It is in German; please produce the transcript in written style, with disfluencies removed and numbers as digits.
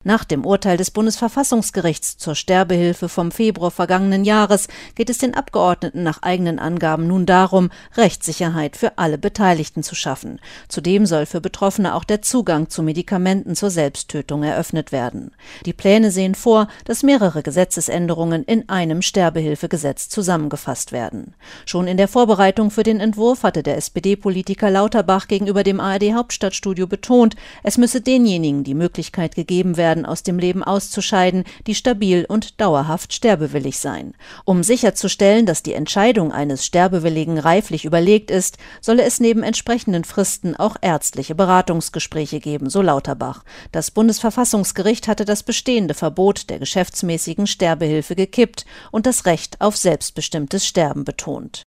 Nach dem Urteil des Bundesverfassungsgerichts zur Sterbehilfe vom Februar vergangenen Jahres geht es den Abgeordneten nach eigenen Angaben nun darum, Rechtssicherheit für alle Beteiligten zu schaffen. Zudem soll für Betroffene auch der Zugang zu Medikamenten zur Selbsttötung eröffnet werden. Die Pläne sehen vor, dass mehrere Gesetzesänderungen in einem Sterbehilfegesetz zusammengefasst werden. Schon in der Vorbereitung für den Entwurf hatte der SPD-Politiker Lauterbach gegenüber dem ARD-Hauptstadtstudio betont, es müsse denjenigen die Möglichkeit gegeben werden, aus dem Leben auszuscheiden, die stabil und dauerhaft sterbewillig seien. Um sicherzustellen, dass die Entscheidung eines Sterbewilligen reiflich überlegt ist, solle es neben entsprechenden Fristen auch ärztliche Beratungsgespräche geben, so Lauterbach. Das Bundesverfassungsgericht hatte das bestehende Verbot der geschäftsmäßigen Sterbehilfe gekippt und das Recht auf selbstbestimmtes Sterben betont.